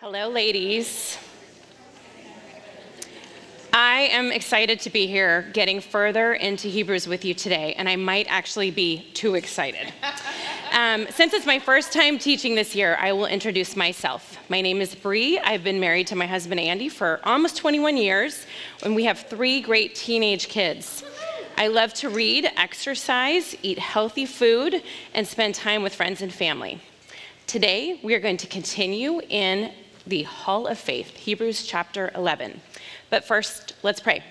Hello, ladies. I am excited to be here getting further into Hebrews with you today, and I might actually be too excited. Since it's my first time teaching this year, I will introduce myself. My name is Bree. I've been married to my husband, Andy, for almost 21 years, and we have 3 great teenage kids. I love to read, exercise, eat healthy food, and spend time with friends and family. Today, we are going to continue in the Hall of Faith, Hebrews chapter 11. But first, let's pray.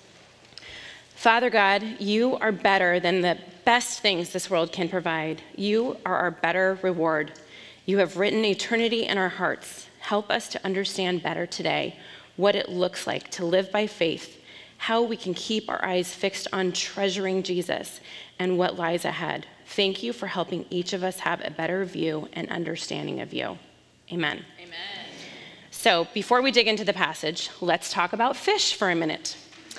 Father God, you are better than the best things this world can provide. You are our better reward. You have written eternity in our hearts. Help us to understand better today what it looks like to live by faith, how we can keep our eyes fixed on treasuring Jesus, and what lies ahead. Thank you for helping each of us have a better view and understanding of you. Amen. Amen. So before we dig into the passage, let's talk about fish for a minute.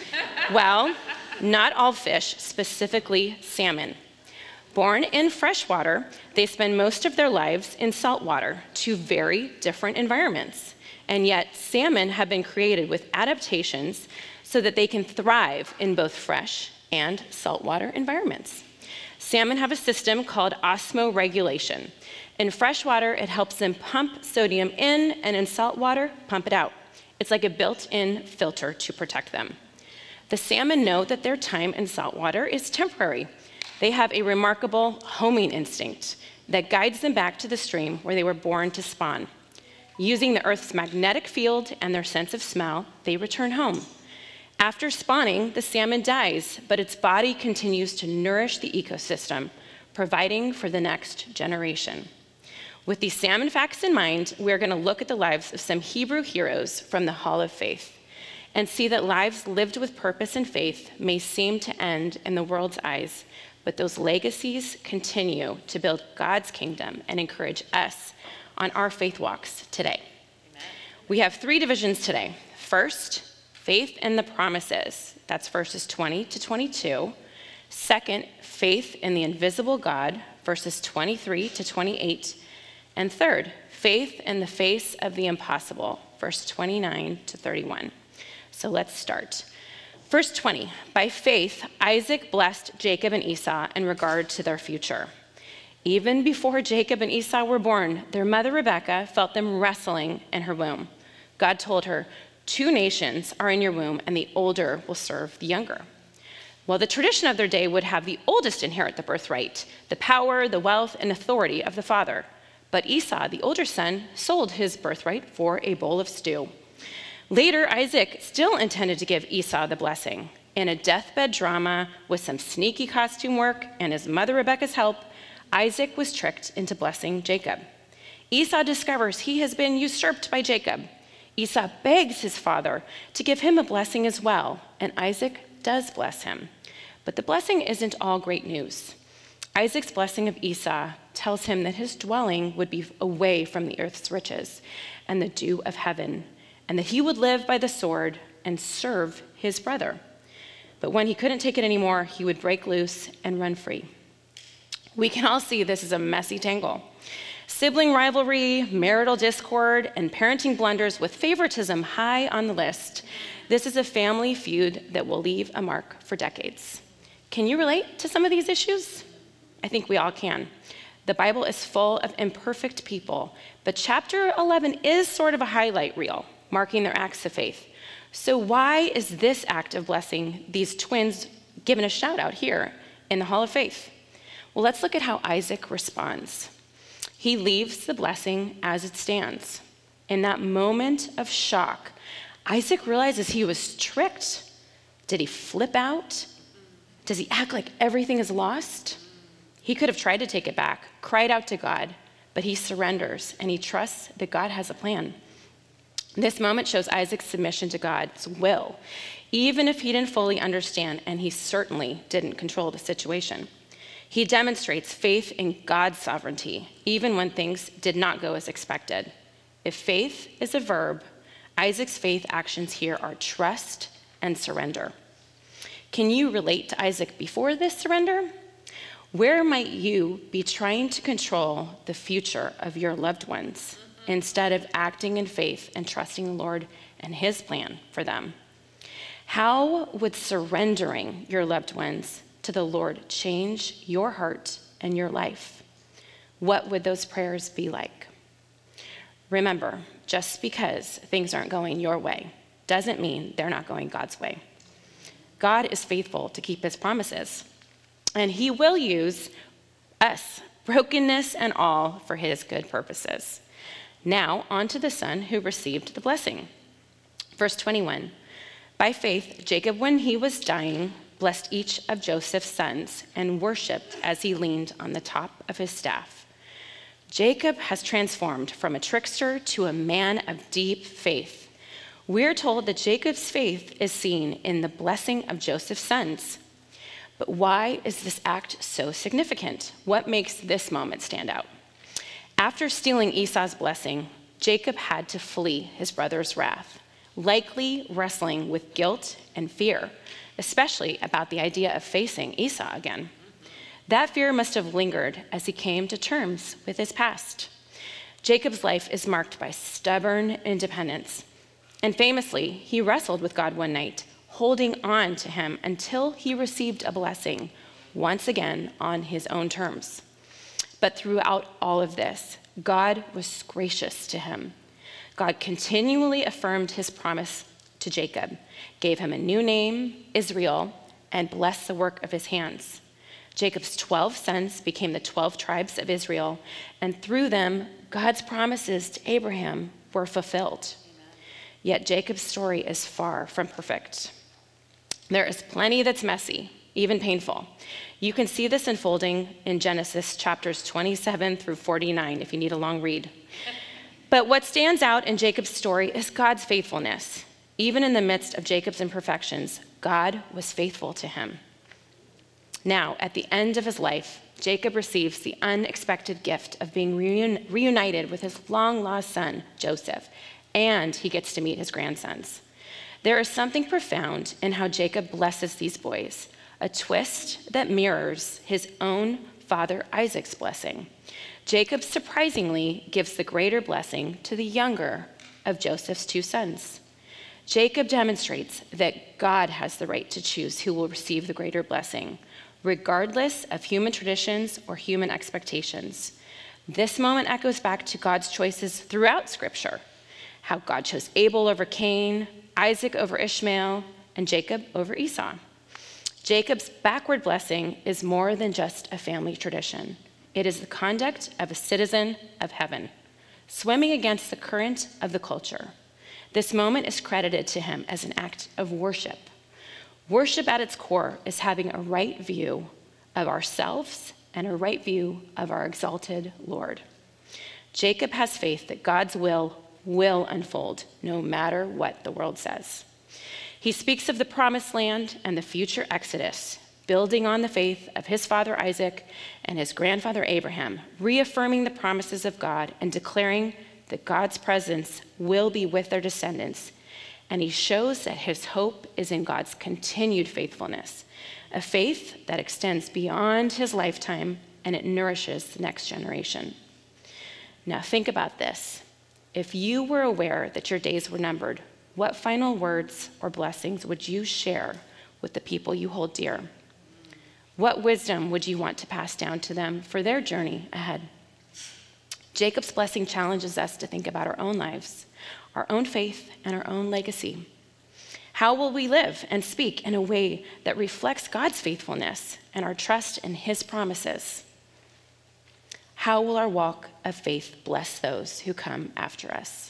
Well, not all fish, specifically salmon. Born in freshwater, they spend most of their lives in saltwater, 2 very different environments. And yet, salmon have been created with adaptations so that they can thrive in both fresh and saltwater environments. Salmon have a system called osmoregulation. In freshwater, it helps them pump sodium in, and in saltwater, pump it out. It's like a built-in filter to protect them. The salmon know that their time in saltwater is temporary. They have a remarkable homing instinct that guides them back to the stream where they were born to spawn. Using the Earth's magnetic field and their sense of smell, they return home. After spawning, the salmon dies, but its body continues to nourish the ecosystem, providing for the next generation. With these salmon facts in mind, we're going to look at the lives of some Hebrew heroes from the Hall of Faith and see that lives lived with purpose and faith may seem to end in the world's eyes, but those legacies continue to build God's kingdom and encourage us on our faith walks today. Amen. We have 3 divisions today. First, faith in the promises. That's verses 20 to 22. Second, faith in the invisible God, verses 23 to 28. And third, faith in the face of the impossible, verse 29 to 31. So let's start. Verse 20, by faith, Isaac blessed Jacob and Esau in regard to their future. Even before Jacob and Esau were born, their mother Rebekah felt them wrestling in her womb. God told her, 2 nations are in your womb, and the older will serve the younger. Well, the tradition of their day would have the oldest inherit the birthright, the power, the wealth, and authority of the father. But Esau, the older son, sold his birthright for a bowl of stew. Later, Isaac still intended to give Esau the blessing. In a deathbed drama with some sneaky costume work and his mother Rebekah's help, Isaac was tricked into blessing Jacob. Esau discovers he has been usurped by Jacob. Esau begs his father to give him a blessing as well, and Isaac does bless him. But the blessing isn't all great news. Isaac's blessing of Esau tells him that his dwelling would be away from the earth's riches and the dew of heaven, and that he would live by the sword and serve his brother. But when he couldn't take it anymore, he would break loose and run free. We can all see this is a messy tangle. Sibling rivalry, marital discord, and parenting blunders with favoritism high on the list. This is a family feud that will leave a mark for decades. Can you relate to some of these issues? I think we all can. The Bible is full of imperfect people, but chapter 11 is sort of a highlight reel, marking their acts of faith. So why is this act of blessing these twins given a shout out here in the Hall of Faith? Well, let's look at how Isaac responds. He leaves the blessing as it stands. In that moment of shock, Isaac realizes he was tricked. Did he flip out? Does he act like everything is lost? He could have tried to take it back, cried out to God, but he surrenders and he trusts that God has a plan. This moment shows Isaac's submission to God's will, even if he didn't fully understand, and he certainly didn't control the situation. He demonstrates faith in God's sovereignty, even when things did not go as expected. If faith is a verb, Isaac's faith actions here are trust and surrender. Can you relate to Isaac before this surrender? Where might you be trying to control the future of your loved ones? instead of acting in faith and trusting the Lord and his plan for them? How would surrendering your loved ones to the Lord change your heart and your life? What would those prayers be like? Remember, just because things aren't going your way doesn't mean they're not going God's way. God is faithful to keep his promises, and he will use us, brokenness and all, for his good purposes. Now, on to the son who received the blessing. Verse 21, by faith, Jacob, when he was dying, blessed each of Joseph's sons and worshiped as he leaned on the top of his staff. Jacob has transformed from a trickster to a man of deep faith. We're told that Jacob's faith is seen in the blessing of Joseph's sons. But why is this act so significant? What makes this moment stand out? After stealing Esau's blessing, Jacob had to flee his brother's wrath, likely wrestling with guilt and fear, especially about the idea of facing Esau again. That fear must have lingered as he came to terms with his past. Jacob's life is marked by stubborn independence. And famously, he wrestled with God one night, holding on to him until he received a blessing, once again on his own terms. But throughout all of this, God was gracious to him. God continually affirmed his promise to Jacob, gave him a new name, Israel, and blessed the work of his hands. Jacob's 12 sons became the 12 tribes of Israel, and through them, God's promises to Abraham were fulfilled. Yet Jacob's story is far from perfect. There is plenty that's messy, even painful. You can see this unfolding in Genesis chapters 27 through 49 if you need a long read. But what stands out in Jacob's story is God's faithfulness. Even in the midst of Jacob's imperfections, God was faithful to him. Now, at the end of his life, Jacob receives the unexpected gift of being reunited with his long-lost son, Joseph, and he gets to meet his grandsons. There is something profound in how Jacob blesses these boys, a twist that mirrors his own father Isaac's blessing. Jacob surprisingly gives the greater blessing to the younger of Joseph's 2 sons. Jacob demonstrates that God has the right to choose who will receive the greater blessing, regardless of human traditions or human expectations. This moment echoes back to God's choices throughout Scripture, how God chose Abel over Cain, Isaac over Ishmael, and Jacob over Esau. Jacob's backward blessing is more than just a family tradition. It is the conduct of a citizen of heaven, swimming against the current of the culture. This moment is credited to him as an act of worship. Worship at its core is having a right view of ourselves and a right view of our exalted Lord. Jacob has faith that God's will unfold no matter what the world says. He speaks of the promised land and the future Exodus, building on the faith of his father Isaac and his grandfather Abraham, reaffirming the promises of God and declaring that God's presence will be with their descendants. And he shows that his hope is in God's continued faithfulness, a faith that extends beyond his lifetime and it nourishes the next generation. Now think about this. If you were aware that your days were numbered, what final words or blessings would you share with the people you hold dear? What wisdom would you want to pass down to them for their journey ahead? Jacob's blessing challenges us to think about our own lives, our own faith, and our own legacy. How will we live and speak in a way that reflects God's faithfulness and our trust in his promises? How will our walk of faith bless those who come after us?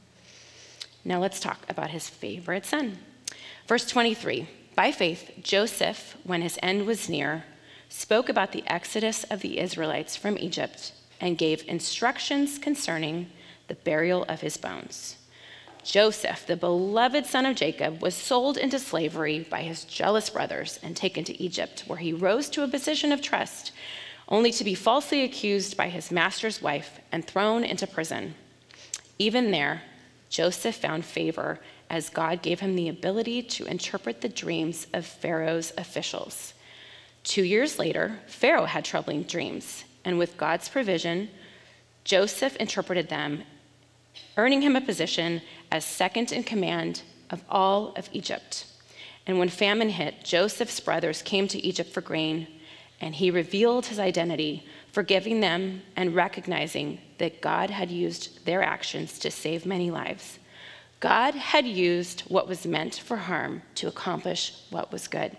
Now let's talk about his favorite son. Verse 23, by faith, Joseph, when his end was near, spoke about the exodus of the Israelites from Egypt and gave instructions concerning the burial of his bones. Joseph, the beloved son of Jacob, was sold into slavery by his jealous brothers and taken to Egypt, where he rose to a position of trust, only to be falsely accused by his master's wife and thrown into prison. Even there, Joseph found favor as God gave him the ability to interpret the dreams of Pharaoh's officials. 2 years later, Pharaoh had troubling dreams, and with God's provision, Joseph interpreted them earning him a position as second in command of all of Egypt. And when famine hit, Joseph's brothers came to Egypt for grain, and he revealed his identity, forgiving them and recognizing that God had used their actions to save many lives. God had used what was meant for harm to accomplish what was good.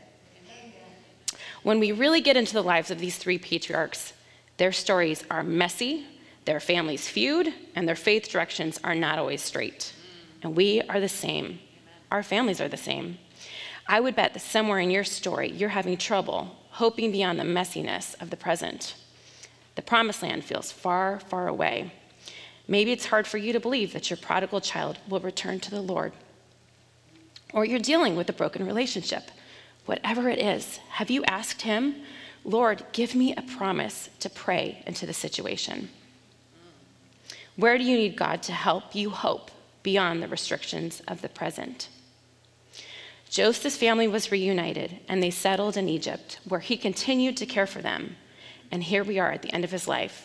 When we really get into the lives of these three patriarchs, their stories are messy, their families feud, and their faith directions are not always straight. And we are the same. Our families are the same. I would bet that somewhere in your story, you're having trouble hoping beyond the messiness of the present. The promised land feels far, far away. Maybe it's hard for you to believe that your prodigal child will return to the Lord. Or you're dealing with a broken relationship. Whatever it is, have you asked him, Lord, give me a promise to pray into the situation? Where do you need God to help you hope beyond the restrictions of the present? Joseph's family was reunited, and they settled in Egypt, where he continued to care for them. And here we are at the end of his life.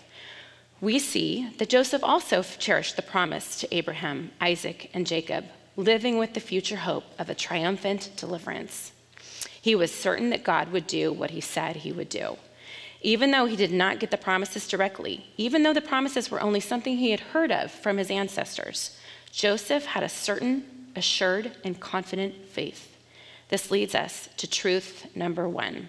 We see that Joseph also cherished the promise to Abraham, Isaac, and Jacob, living with the future hope of a triumphant deliverance. He was certain that God would do what he said he would do. Even though he did not get the promises directly, even though the promises were only something he had heard of from his ancestors, Joseph had a certain, assured, and confident faith. This leads us to truth number 1.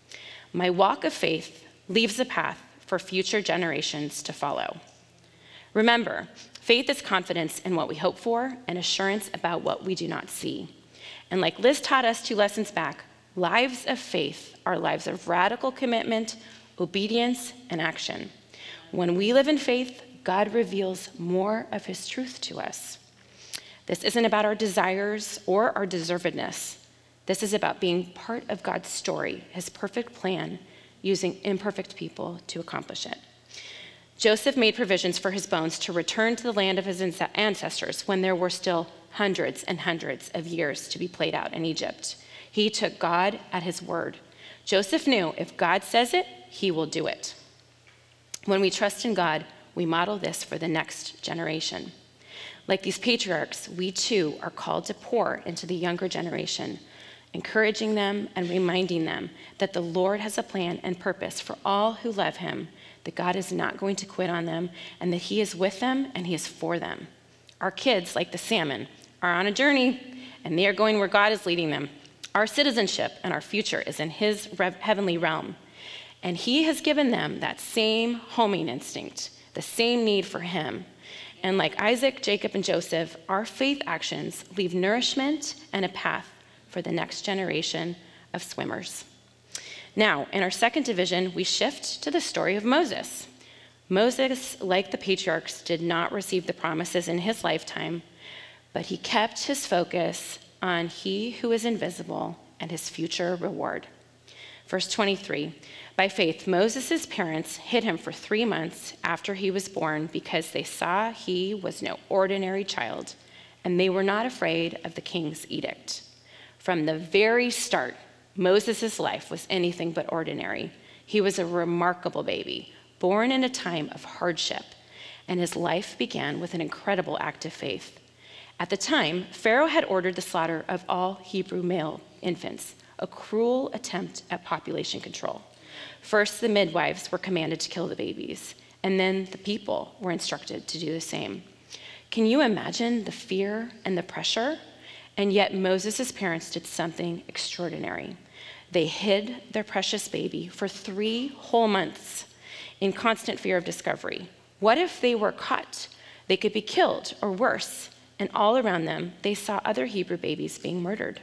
My walk of faith leaves a path for future generations to follow. Remember, faith is confidence in what we hope for and assurance about what we do not see. And like Liz taught us 2 lessons back, lives of faith are lives of radical commitment, obedience, and action. When we live in faith, God reveals more of his truth to us. This isn't about our desires or our deservedness. This is about being part of God's story, his perfect plan, using imperfect people to accomplish it. Joseph made provisions for his bones to return to the land of his ancestors when there were still hundreds and hundreds of years to be played out in Egypt. He took God at his word. Joseph knew if God says it, he will do it. When we trust in God, we model this for the next generation. Like these patriarchs, we too are called to pour into the younger generation, encouraging them and reminding them that the Lord has a plan and purpose for all who love him, that God is not going to quit on them, and that he is with them and he is for them. Our kids, like the salmon, are on a journey, and they are going where God is leading them. Our citizenship and our future is in his heavenly realm, and he has given them that same homing instinct, the same need for him. And like Isaac, Jacob, and Joseph, our faith actions leave nourishment and a path for the next generation of swimmers. Now, in our second division, we shift to the story of Moses. Moses, like the patriarchs, did not receive the promises in his lifetime, but he kept his focus on he who is invisible and his future reward. Verse 23, by faith, Moses' parents hid him for 3 months after he was born because they saw he was no ordinary child, and they were not afraid of the king's edict. From the very start, Moses' life was anything but ordinary. He was a remarkable baby, born in a time of hardship, and his life began with an incredible act of faith. At the time, Pharaoh had ordered the slaughter of all Hebrew male infants, a cruel attempt at population control. First, the midwives were commanded to kill the babies, and then the people were instructed to do the same. Can you imagine the fear and the pressure? And yet Moses' parents did something extraordinary. They hid their precious baby for 3 whole months in constant fear of discovery. What if they were caught? They could be killed, or worse. And all around them, they saw other Hebrew babies being murdered.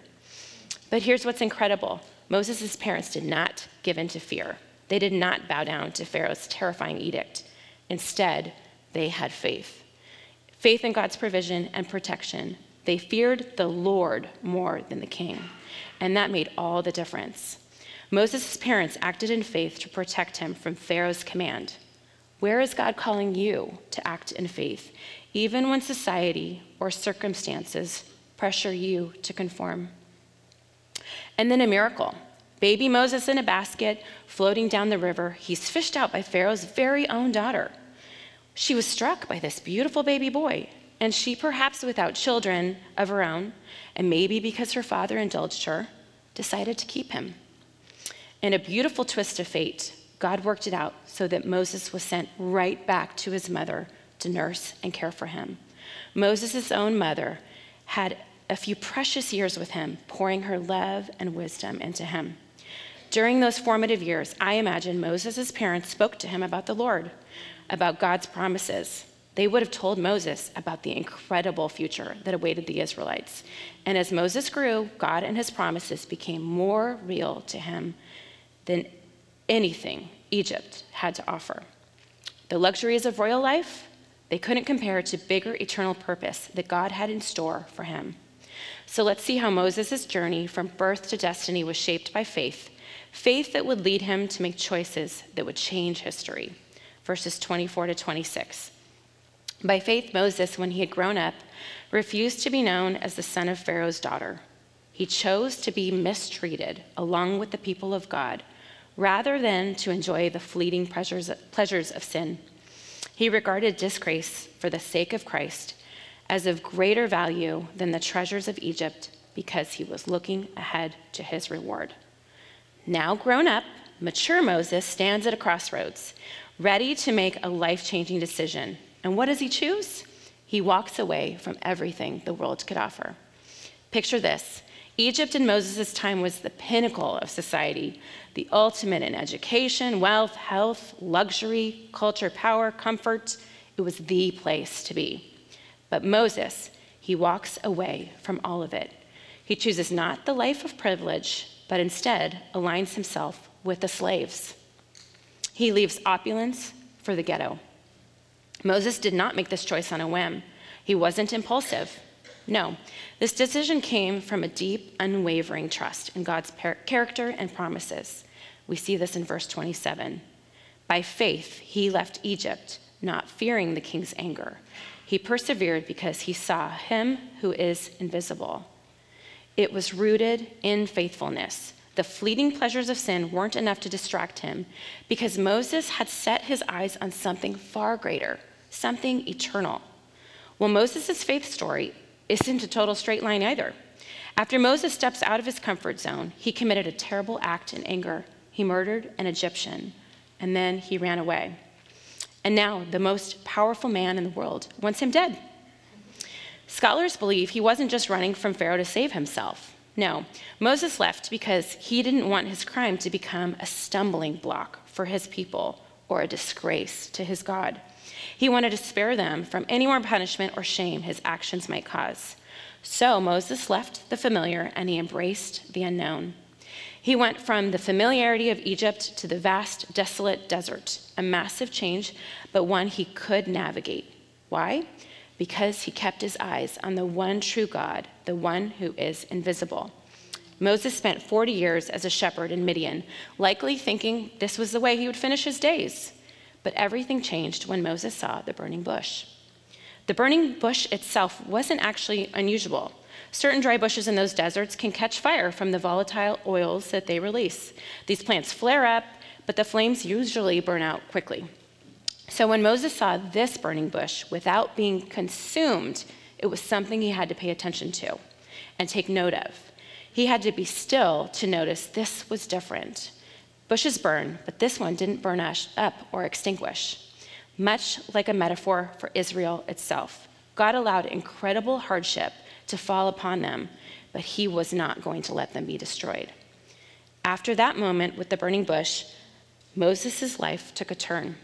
But here's what's incredible. Moses' parents did not give in to fear. They did not bow down to Pharaoh's terrifying edict. Instead, they had faith. Faith in God's provision and protection. They feared the Lord more than the king, and that made all the difference. Moses' parents acted in faith to protect him from Pharaoh's command. Where is God calling you to act in faith, even when society or circumstances pressure you to conform? And then a miracle. Baby Moses in a basket, floating down the river, he's fished out by Pharaoh's very own daughter. She was struck by this beautiful baby boy, and she, perhaps without children of her own, and maybe because her father indulged her, decided to keep him. In a beautiful twist of fate, God worked it out so that Moses was sent right back to his mother to nurse and care for him. Moses' own mother had a few precious years with him, pouring her love and wisdom into him. During those formative years, I imagine Moses' parents spoke to him about the Lord, about God's promises. They would have told Moses about the incredible future that awaited the Israelites. And as Moses grew, God and his promises became more real to him than anything Egypt had to offer. The luxuries of royal life, they couldn't compare to bigger eternal purpose that God had in store for him. So let's see how Moses' journey from birth to destiny was shaped by faith, faith that would lead him to make choices that would change history. Verses 24 to 26. By faith, Moses, when he had grown up, refused to be known as the son of Pharaoh's daughter. He chose to be mistreated along with the people of God, rather than to enjoy the fleeting pleasures of sin. He regarded disgrace for the sake of Christ as of greater value than the treasures of Egypt, because he was looking ahead to his reward. Now grown up, mature Moses stands at a crossroads, ready to make a life-changing decision. And what does he choose? He walks away from everything the world could offer. Picture this. Egypt in Moses' time was the pinnacle of society, the ultimate in education, wealth, health, luxury, culture, power, comfort. It was the place to be. But Moses, he walks away from all of it. He chooses not the life of privilege, but instead aligns himself with the slaves. He leaves opulence for the ghetto. Moses did not make this choice on a whim. He wasn't impulsive. No, this decision came from a deep, unwavering trust in God's character and promises. We see this in verse 27. By faith, he left Egypt, not fearing the king's anger. He persevered because he saw him who is invisible. It was rooted in faithfulness. The fleeting pleasures of sin weren't enough to distract him, because Moses had set his eyes on something far greater, something eternal. Well, Moses' faith story isn't a total straight line either. After Moses steps out of his comfort zone, he committed a terrible act in anger. He murdered an Egyptian, and then he ran away. And now the most powerful man in the world wants him dead. Scholars believe he wasn't just running from Pharaoh to save himself. No, Moses left because he didn't want his crime to become a stumbling block for his people or a disgrace to his God. He wanted to spare them from any more punishment or shame his actions might cause. So Moses left the familiar and he embraced the unknown. He went from the familiarity of Egypt to the vast, desolate desert, a massive change, but one he could navigate. Why? Because he kept his eyes on the one true God, the one who is invisible. Moses spent 40 years as a shepherd in Midian, likely thinking this was the way he would finish his days. But everything changed when Moses saw the burning bush. The burning bush itself wasn't actually unusual. Certain dry bushes in those deserts can catch fire from the volatile oils that they release. These plants flare up, but the flames usually burn out quickly. So when Moses saw this burning bush without being consumed, it was something he had to pay attention to and take note of. He had to be still to notice this was different. Bushes burn, but this one didn't burn up or extinguish. Much like a metaphor for Israel itself, God allowed incredible hardship to fall upon them, but he was not going to let them be destroyed. After that moment with the burning bush, Moses' life took a turn.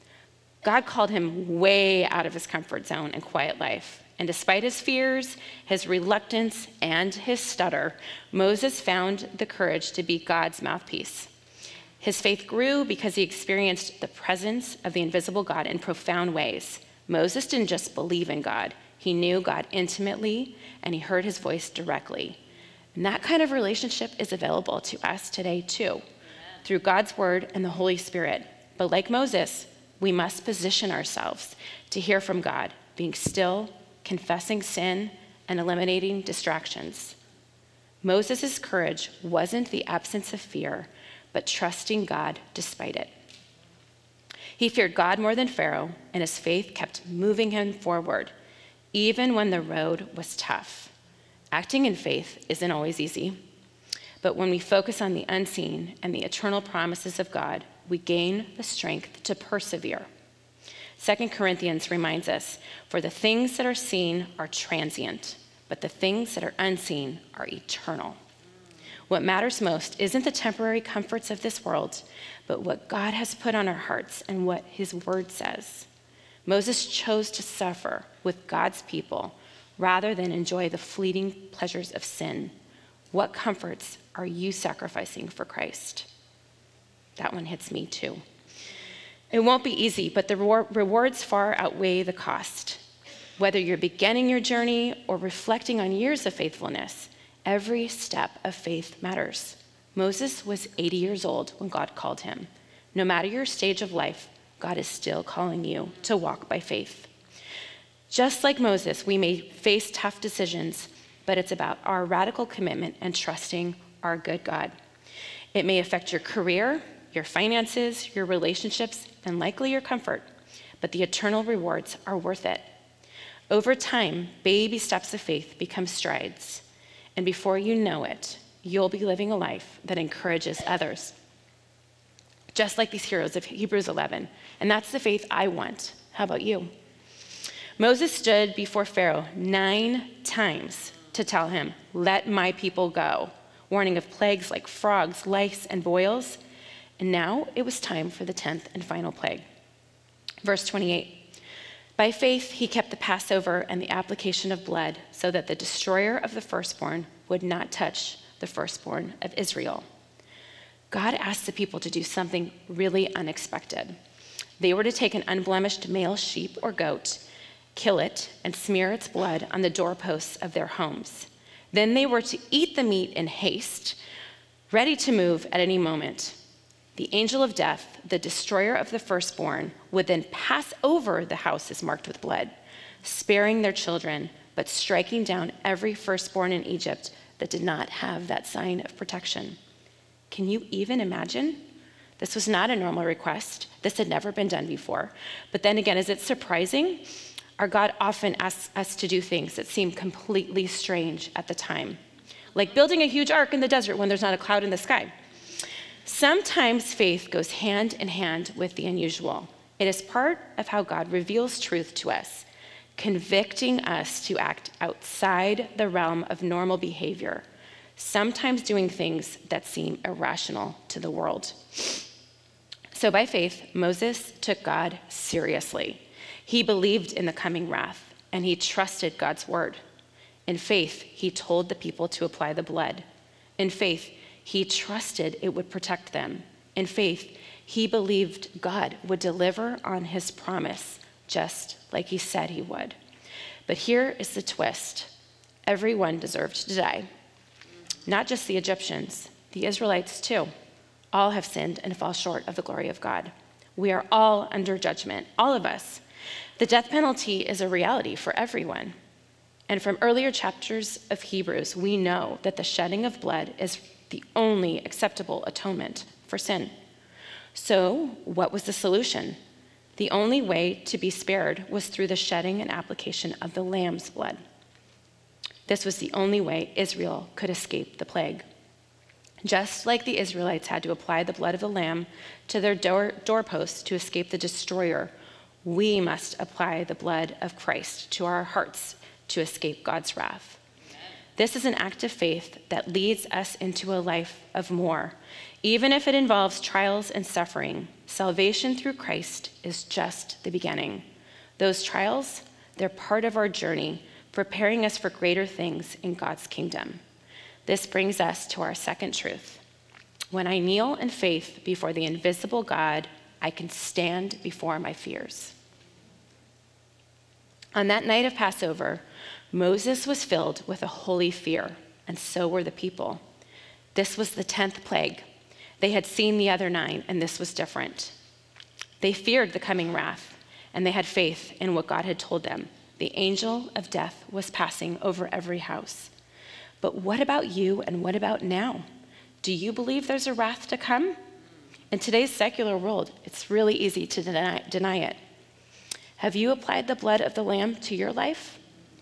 God called him way out of his comfort zone and quiet life. And despite his fears, his reluctance, and his stutter, Moses found the courage to be God's mouthpiece. His faith grew because he experienced the presence of the invisible God in profound ways. Moses didn't just believe in God. He knew God intimately, and he heard his voice directly. And that kind of relationship is available to us today, too, through God's word and the Holy Spirit. But like Moses, we must position ourselves to hear from God, being still, confessing sin, and eliminating distractions. Moses' courage wasn't the absence of fear, but trusting God despite it. He feared God more than Pharaoh, and his faith kept moving him forward, even when the road was tough. Acting in faith isn't always easy, but when we focus on the unseen and the eternal promises of God, we gain the strength to persevere. 2 Corinthians reminds us, for the things that are seen are transient, but the things that are unseen are eternal. What matters most isn't the temporary comforts of this world, but what God has put on our hearts and what his word says. Moses chose to suffer with God's people rather than enjoy the fleeting pleasures of sin. What comforts are you sacrificing for Christ? That one hits me too. It won't be easy, but the rewards far outweigh the cost. Whether you're beginning your journey or reflecting on years of faithfulness, every step of faith matters. Moses was 80 years old when God called him. No matter your stage of life, God is still calling you to walk by faith. Just like Moses, we may face tough decisions, but it's about our radical commitment and trusting our good God. It may affect your career, your finances, your relationships, and likely your comfort, but the eternal rewards are worth it. Over time, baby steps of faith become strides, and before you know it, you'll be living a life that encourages others. Just like these heroes of Hebrews 11, and that's the faith I want. How about you? Moses stood before Pharaoh 9 times to tell him, "Let my people go," warning of plagues like frogs, lice, and boils. And now it was time for the 10th and final plague. Verse 28, by faith he kept the Passover and the application of blood so that the destroyer of the firstborn would not touch the firstborn of Israel. God asked the people to do something really unexpected. They were to take an unblemished male sheep or goat, kill it, and smear its blood on the doorposts of their homes. Then they were to eat the meat in haste, ready to move at any moment. The angel of death, the destroyer of the firstborn, would then pass over the houses marked with blood, sparing their children, but striking down every firstborn in Egypt that did not have that sign of protection. Can you even imagine? This was not a normal request. This had never been done before. But then again, is it surprising? Our God often asks us to do things that seem completely strange at the time, like building a huge ark in the desert when there's not a cloud in the sky. Sometimes faith goes hand in hand with the unusual. It is part of how God reveals truth to us, convicting us to act outside the realm of normal behavior, sometimes doing things that seem irrational to the world. So by faith, Moses took God seriously. He believed in the coming wrath, and he trusted God's word. In faith, he told the people to apply the blood. In faith, he trusted it would protect them. In faith, he believed God would deliver on his promise, just like he said he would. But here is the twist. Everyone deserved to die. Not just the Egyptians, the Israelites too. All have sinned and fall short of the glory of God. We are all under judgment, all of us. The death penalty is a reality for everyone. And from earlier chapters of Hebrews, we know that the shedding of blood is the only acceptable atonement for sin. So, what was the solution? The only way to be spared was through the shedding and application of the lamb's blood. This was the only way Israel could escape the plague. Just like the Israelites had to apply the blood of the lamb to their doorposts to escape the destroyer, we must apply the blood of Christ to our hearts to escape God's wrath. This is an act of faith that leads us into a life of more. Even if it involves trials and suffering, salvation through Christ is just the beginning. Those trials, they're part of our journey, preparing us for greater things in God's kingdom. This brings us to our second truth. When I kneel in faith before the invisible God, I can stand before my fears. On that night of Passover, Moses was filled with a holy fear, and so were the people. This was the 10th plague. They had seen the other 9, and this was different. They feared the coming wrath, and they had faith in what God had told them. The angel of death was passing over every house. But what about you, and what about now? Do you believe there's a wrath to come? In today's secular world, it's really easy to deny it. Have you applied the blood of the Lamb to your life?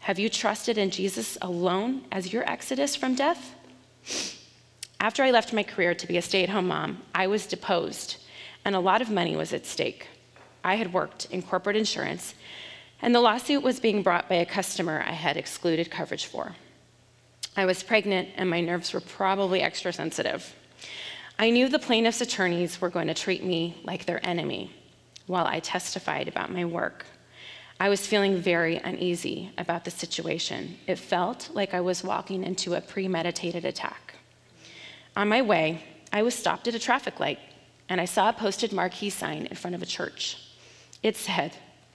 Have you trusted in Jesus alone as your exodus from death? After I left my career to be a stay-at-home mom, I was deposed, and a lot of money was at stake. I had worked in corporate insurance, and the lawsuit was being brought by a customer I had excluded coverage for. I was pregnant, and my nerves were probably extra sensitive. I knew the plaintiff's attorneys were going to treat me like their enemy while I testified about my work. I was feeling very uneasy about the situation. It felt like I was walking into a premeditated attack. On my way, I was stopped at a traffic light, and I saw a posted marquee sign in front of a church. It said,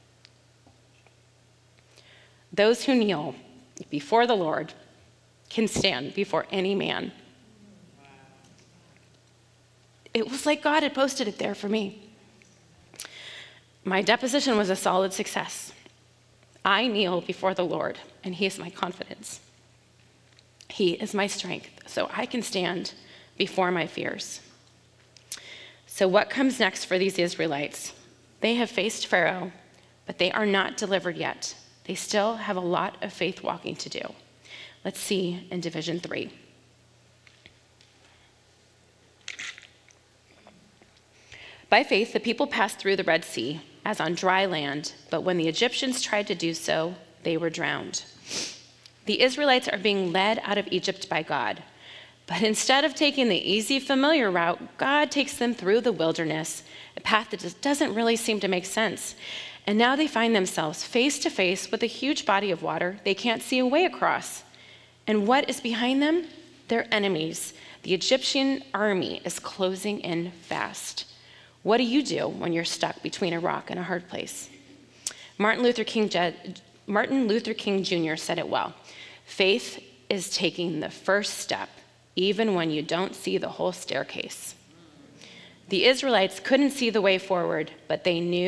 "Those who kneel before the Lord can stand before any man." It was like God had posted it there for me. My deposition was a solid success. I kneel before the Lord, and He is my confidence. He is my strength, so I can stand before my fears. So what comes next for these Israelites? They have faced Pharaoh, but they are not delivered yet. They still have a lot of faith walking to do. Let's see in Division 3. By faith, the people passed through the Red Sea as on dry land, but when the Egyptians tried to do so, they were drowned. The Israelites are being led out of Egypt by God, but instead of taking the easy, familiar route, God takes them through the wilderness, a path that just doesn't really seem to make sense. And now they find themselves face to face with a huge body of water they can't see a way across. And what is behind them? Their enemies. The Egyptian army is closing in fast. What do you do when you're stuck between a rock and a hard place? Martin Luther King Jr. said it well. Faith is taking the first step, even when you don't see the whole staircase. The Israelites couldn't see the way forward, but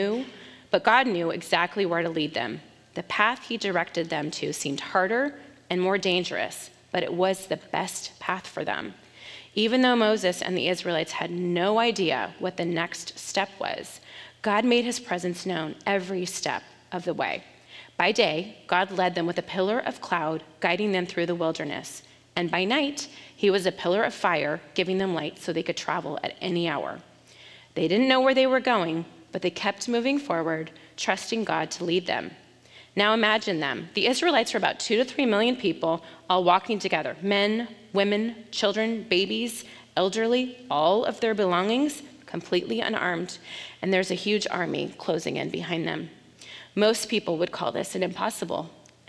God knew exactly where to lead them. The path He directed them to seemed harder and more dangerous, but it was the best path for them. Even though Moses and the Israelites had no idea what the next step was, God made His presence known every step of the way. By day, God led them with a pillar of cloud, guiding them through the wilderness. And by night, He was a pillar of fire, giving them light so they could travel at any hour. They didn't know where they were going, but they kept moving forward, trusting God to lead them. Now imagine them. The Israelites were about 2 to 3 million people, all walking together. Men, women, children, babies, elderly, all of their belongings, completely unarmed. And there's a huge army closing in behind them. Most people would call this an impossible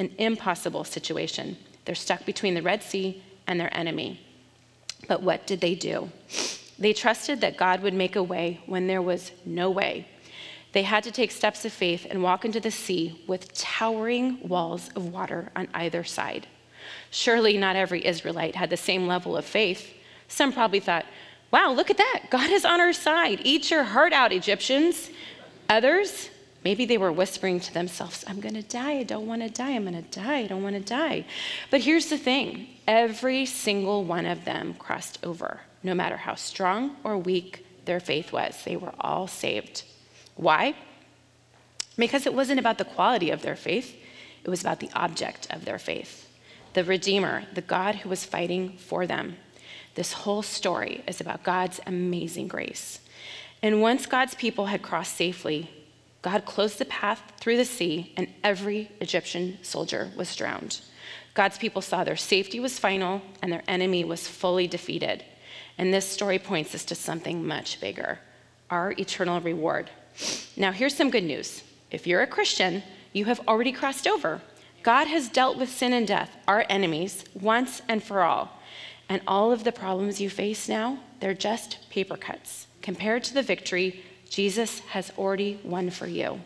situation. They're stuck between the Red Sea and their enemy. But what did they do? They trusted that God would make a way when there was no way. They had to take steps of faith and walk into the sea with towering walls of water on either side. Surely not every Israelite had the same level of faith. Some probably thought, wow, look at that. God is on our side. Eat your heart out, Egyptians. Others, maybe they were whispering to themselves, I'm going to die. I don't want to die. I'm going to die. I don't want to die. But here's the thing. Every single one of them crossed over. No matter how strong or weak their faith was, they were all saved. Why? Because it wasn't about the quality of their faith. It was about the object of their faith, the Redeemer, the God who was fighting for them. This whole story is about God's amazing grace. And once God's people had crossed safely, God closed the path through the sea, and every Egyptian soldier was drowned. God's people saw their safety was final, and their enemy was fully defeated. And this story points us to something much bigger, our eternal reward. Now, here's some good news. If you're a Christian, you have already crossed over. God has dealt with sin and death, our enemies, once and for all. And all of the problems you face now, they're just paper cuts compared to the victory Jesus has already won for you.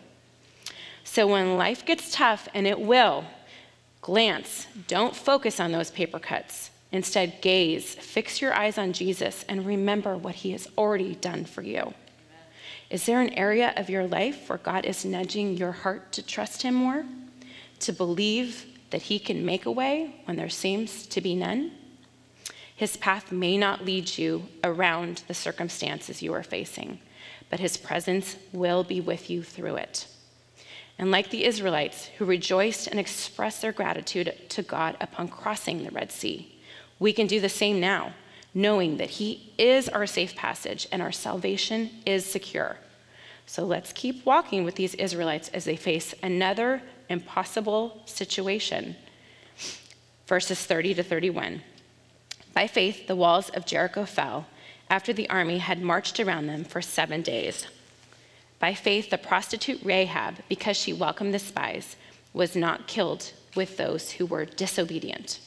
So when life gets tough, and it will, glance, don't focus on those paper cuts. Instead, gaze, fix your eyes on Jesus, and remember what He has already done for you. Is there an area of your life where God is nudging your heart to trust Him more? To believe that He can make a way when there seems to be none? His path may not lead you around the circumstances you are facing, but His presence will be with you through it. And like the Israelites who rejoiced and expressed their gratitude to God upon crossing the Red Sea, we can do the same now, knowing that he is our safe passage and our salvation is secure. So let's keep walking with these Israelites as they face another impossible situation. Verses 30 to 31. By faith, the walls of Jericho fell after the army had marched around them for 7 days. By faith, the prostitute Rahab, because she welcomed the spies, was not killed with those who were disobedient.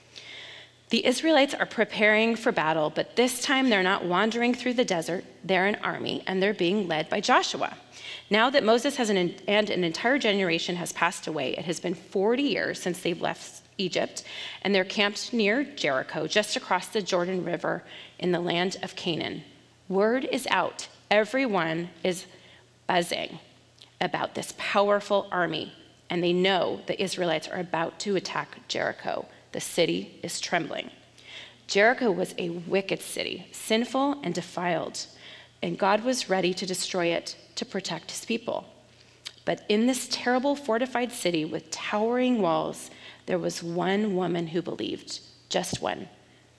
The Israelites are preparing for battle, but this time they're not wandering through the desert. They're an army, and they're being led by Joshua. Now that Moses and an entire generation has passed away, it has been 40 years since they've left Egypt, and they're camped near Jericho, just across the Jordan River in the land of Canaan. Word is out. Everyone is buzzing about this powerful army, and they know the Israelites are about to attack Jericho. The city is trembling. Jericho was a wicked city, sinful and defiled, and God was ready to destroy it to protect his people. But in this terrible fortified city with towering walls, there was one woman who believed, just one.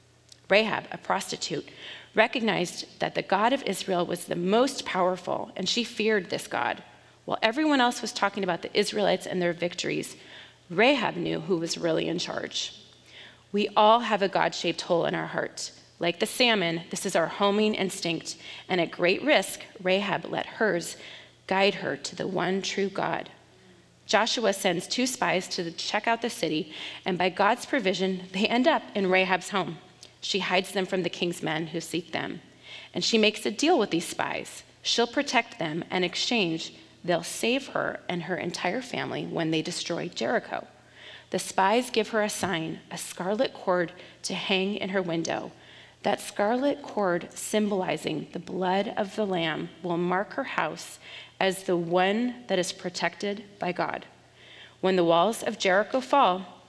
Rahab, a prostitute, recognized that the God of Israel was the most powerful, and she feared this God. While everyone else was talking about the Israelites and their victories, Rahab knew who was really in charge. We all have a God-shaped hole in our heart. Like the salmon, this is our homing instinct, and at great risk, Rahab let hers guide her to the one true God. Joshua sends 2 spies to check out the city, and by God's provision, they end up in Rahab's home. She hides them from the king's men who seek them, and she makes a deal with these spies. She'll protect them, and in exchange, they'll save her and her entire family when they destroy Jericho. The spies give her a sign, a scarlet cord to hang in her window. That scarlet cord, symbolizing the blood of the Lamb, will mark her house as the one that is protected by God. When the walls of Jericho fall,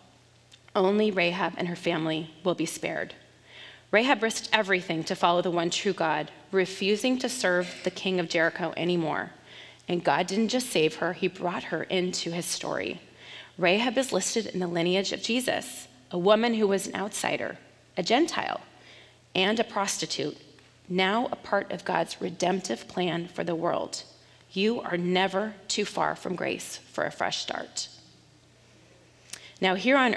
only Rahab and her family will be spared. Rahab risked everything to follow the one true God, refusing to serve the king of Jericho anymore. And God didn't just save her, he brought her into his story. Rahab is listed in the lineage of Jesus, a woman who was an outsider, a Gentile, and a prostitute, now a part of God's redemptive plan for the world. You are never too far from grace for a fresh start. Now,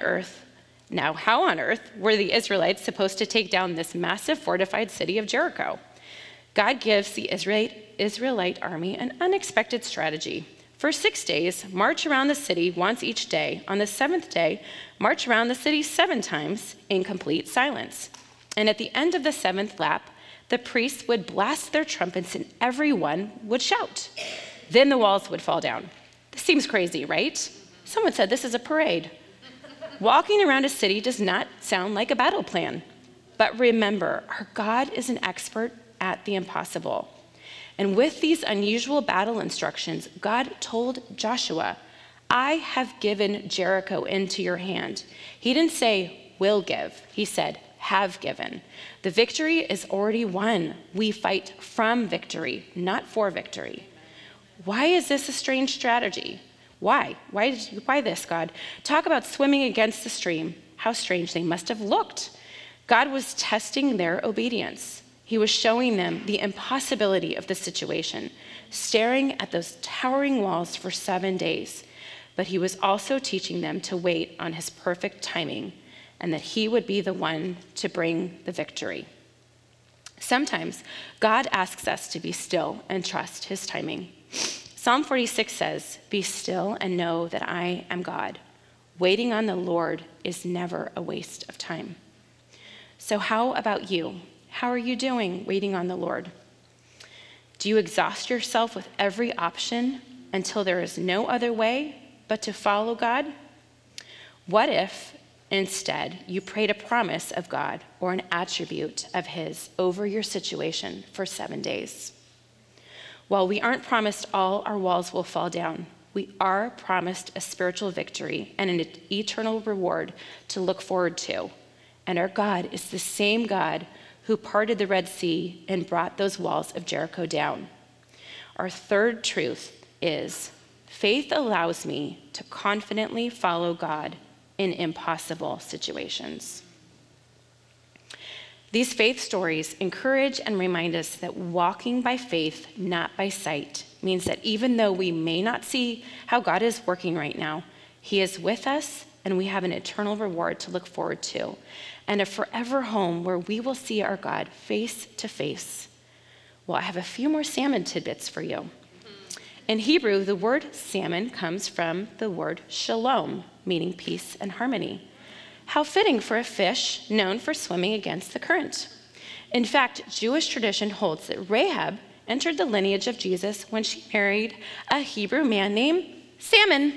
how on earth were the Israelites supposed to take down this massive fortified city of Jericho? God gives the Israelite army an unexpected strategy. For 6 days, march around the city once each day. On the 7th day, march around the city 7 times in complete silence. And at the end of the 7th lap, the priests would blast their trumpets and everyone would shout. Then the walls would fall down. This seems crazy, right? Someone said this is a parade. Walking around a city does not sound like a battle plan. But remember, our God is an expert at the impossible. And with these unusual battle instructions, God told Joshua, I have given Jericho into your hand. He didn't say, will give. He said, have given. The victory is already won. We fight from victory, not for victory. Why is this a strange strategy? Why? Why this, God? Talk about swimming against the stream. How strange they must have looked. God was testing their obedience. He was showing them the impossibility of the situation, staring at those towering walls for 7 days. But he was also teaching them to wait on his perfect timing and that he would be the one to bring the victory. Sometimes God asks us to be still and trust his timing. Psalm 46 says, be still and know that I am God. Waiting on the Lord is never a waste of time. So how about you? How are you doing waiting on the Lord? Do you exhaust yourself with every option until there is no other way but to follow God? What if instead you prayed a promise of God or an attribute of his over your situation for 7 days? While we aren't promised all our walls will fall down, we are promised a spiritual victory and an eternal reward to look forward to. And our God is the same God who parted the Red Sea and brought those walls of Jericho down. Our third truth is Faith allows me to confidently follow God in impossible situations. These faith stories encourage and remind us that walking by faith, not by sight, means that even though we may not see how God is working right now, He is with us, and we have an eternal reward to look forward to, and a forever home where we will see our God face to face. Well, I have a few more salmon tidbits for you. In Hebrew, the word salmon comes from the word shalom, meaning peace and harmony. How fitting for a fish known for swimming against the current. In fact, Jewish tradition holds that Rahab entered the lineage of Jesus when she married a Hebrew man named Salmon.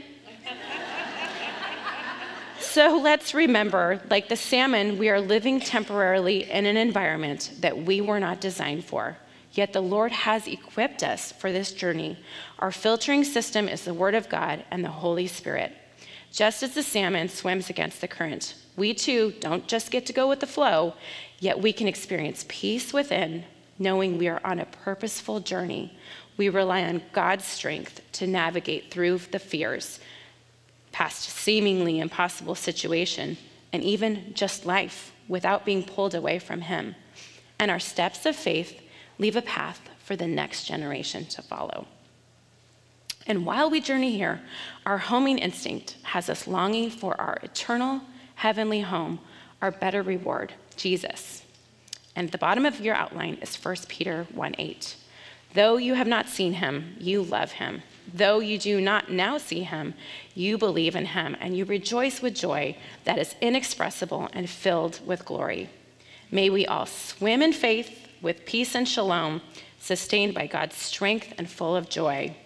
So let's remember, like the salmon, we are living temporarily in an environment that we were not designed for. Yet the Lord has equipped us for this journey. Our filtering system is the Word of God and the Holy Spirit. Just as the salmon swims against the current, we too don't just get to go with the flow, yet we can experience peace within, knowing we are on a purposeful journey. We rely on God's strength to navigate through the fears, past seemingly impossible situation, and even just life without being pulled away from Him. And our steps of faith leave a path for the next generation to follow. And while we journey here, our homing instinct has us longing for our eternal heavenly home, our better reward, Jesus. And at the bottom of your outline is 1 Peter 1:8. Though you have not seen Him, you love Him. Though you do not now see Him, you believe in Him, and you rejoice with joy that is inexpressible and filled with glory. May we all swim in faith with peace and shalom, sustained by God's strength and full of joy.